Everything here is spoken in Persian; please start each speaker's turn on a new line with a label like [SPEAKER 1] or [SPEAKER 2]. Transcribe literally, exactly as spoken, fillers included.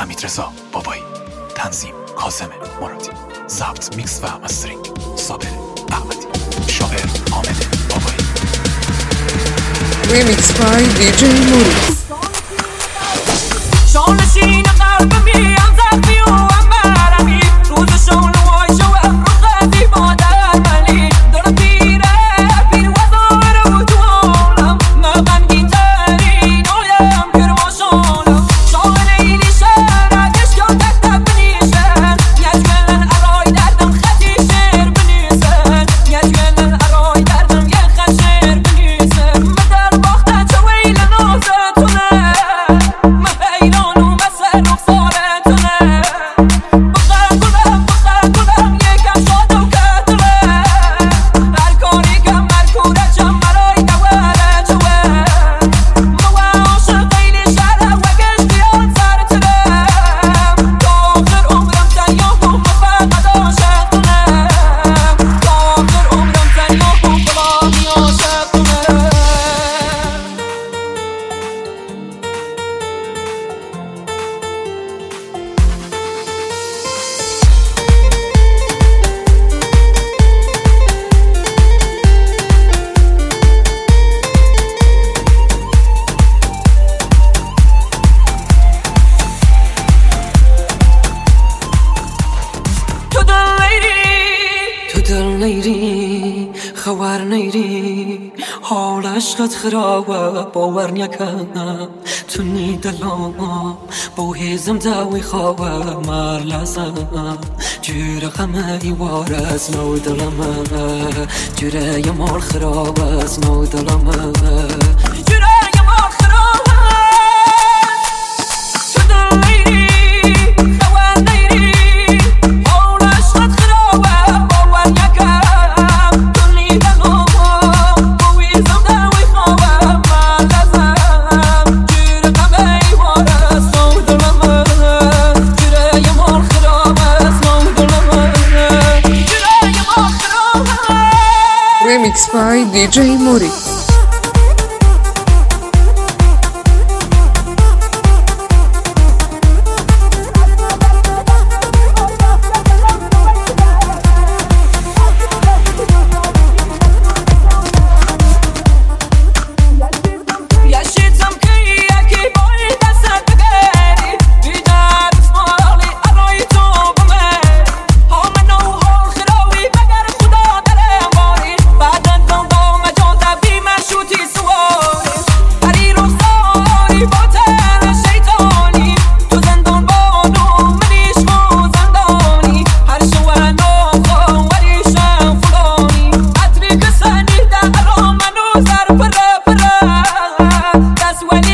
[SPEAKER 1] حمیدرضا بابایی، تنظیم کاظم مرادی، ضبط میکس و مسترینگ صابر احمدی، شاعر حامد بابایی.
[SPEAKER 2] Remix by دی جی موری.
[SPEAKER 3] شانشین قلب میم زخمی و انبرمی، روز شان وای شو امروز با درمانی، دارم پیره پیر وزار و تو عالم، من غمگین ترین آیم کرماشانم، شاعر ایلی شهرکش یا تکتب بنیشن، یجگلن ارای دردم خطی شعر بنیسن، یجگلن ارای دردم یه خط شعر بنیسن، من در باختن چه ویل نازتونه، من حیران و مثل رخسارتونه، بخم کنم بخم کنم یکم شاد و کتره، هر کاری کم مرکوره چم برای دوره چوه، مو عاشق خیلی شهره و گشتیان سر ترم، تا آخر عمرم تنیا هم فقط عاشق کنم، تا آخر عمرم تنیا هم فقط عاشق کنم. تو دل نیری تو دل نیری خوار نیری حال عشقت خرابه باور نکنم تو نی دلام با هیزم داوی خوابه مار لازم جوره غمه ایوار از نو دلمه جوره یه مال خراب از نو دلمه جوره یه مال خرابه تو دل نیری خوار نیری حال عشقت خرابه باور نکنم تو نی دلام با هیزم داوی خوابه مار لازم جوره غمه ایوار از نو دلمه جوره یه مال خراب از نو دلمه جوره یه مال خرابه.
[SPEAKER 2] Remix by دی جی موری.
[SPEAKER 3] یشیدم که یکی بایی دست بگیری بیدر اسمالی ارای تو بمری همه نو حال خراوی بگر خدا درم باری بعدن دم دام جاده بی مشوتی سواری هری رخساری با تر شیطانی تو زندان بانو منیش مو زندانی هر شوه ناخوا وریشم فلانی عطری که سنیده ارا منو زر پره پره دست ولی